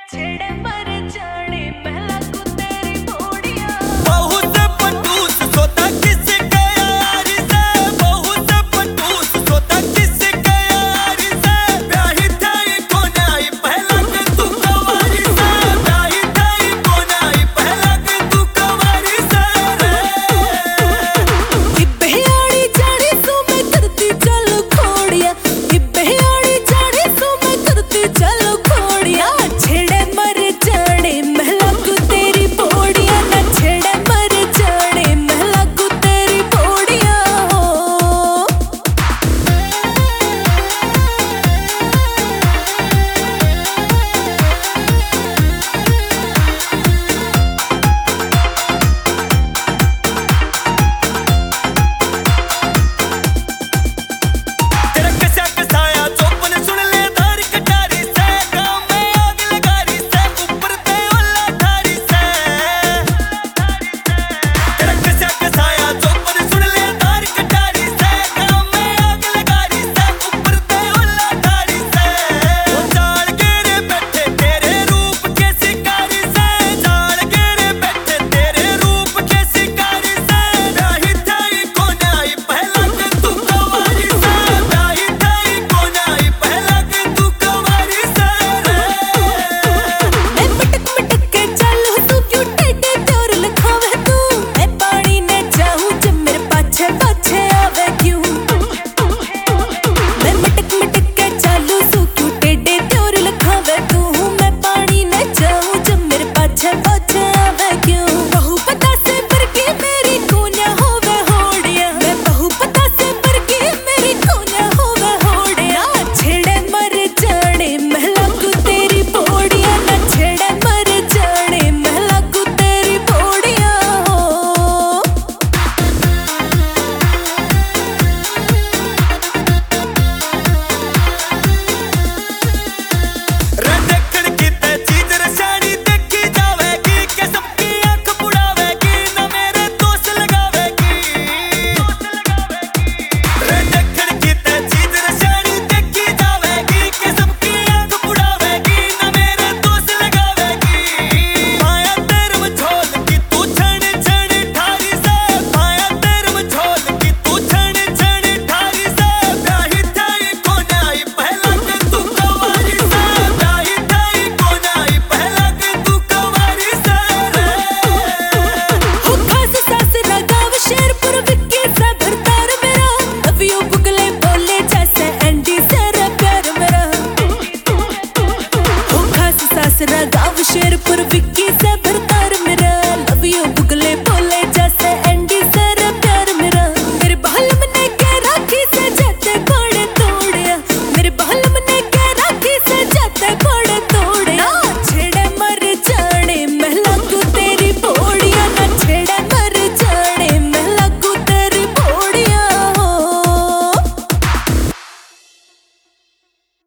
छेड़े मर जाने महला को तेरी बोड़िया बहू से पटूस सोता किसी का यार से बहू से पटूस सोता किसी का यार से ब्याही थाई कोनाई पहला के तू कवारी से ब्याही थाई कोनाई पहला के तू कवारी से इब्बेयाड़ी जाड़ी सो मैं करती चलो खोड़िया इब्बेयाड़ी जाड़ी सो मैं करती चलो खोड़िया छेड़े मर जाने महला को तेरी बोड़िया ना छेड़े मर जाने महला को तेरी बोड़िया तेरा कसा कसाया चौपन सुन ले धार कटारी से गाँव में आग लगारी से ऊपर ते ओला धारी से तेरा कसा कसाया चौपन सुन ले धार कटारी से गाँव में आग लगारी से ऊपर ते ओला धारी से वो जाल गेरे बैठे तेरे रूप के शिकारी से जाल गेरे बैठे तेरे रूप के शिकारी से ब्याही थाई कोनाई पहला के तू कवारी से ब्याही थाई कोनाई पहला के तू कवारी से मैं मटक मटक के चलूं तू क्यों टेढ़े डोर लखावे तू मैं पानी ने जाऊं जब मेरे पाछे पाछे आवे क्यों मैं मटक मटक के चलूं तू क्यों टेढ़े डोर लखावे तू मैं पानी ने जाऊं जब मेरे पाछे पाछे आवे क्यों बहु पता से पर के मेरी कोन्या होवे होड़िया मैं बहु पता से पर के मेरी कोन्या होवे होड़िया छेड़े मर जाने महला को तेरी बोड़िया ना छेड़े मर जाने महला को तेरी बोड़िया रे देखण की ते चीज रसानी देखी जावेगी के सबकी आंख बुड़ावेगी ना मेरे दोस्त लगावेगी रे देखण की ते चीज रसानी देखी जावेगी के सबकी आंख बुड़ावेगी ना मेरे दोस्त लगावेगी माया तेरे में झोल की तू छण छण ठारी से माया तेरे में झोल की तू छण छण ठारी से ब्याही थाई कोनाई पहला के तू कवारी से ब्याही थाई कोनाई पहला के तू कवारी से हो खास सास रागाव शेरपुर विक्की सा भरतार मेरा लव यू बुगले बोले जैसे एंडी से रे प्यार मेरा हो खास सास रागाव शेरपुर विक्की सा भरतार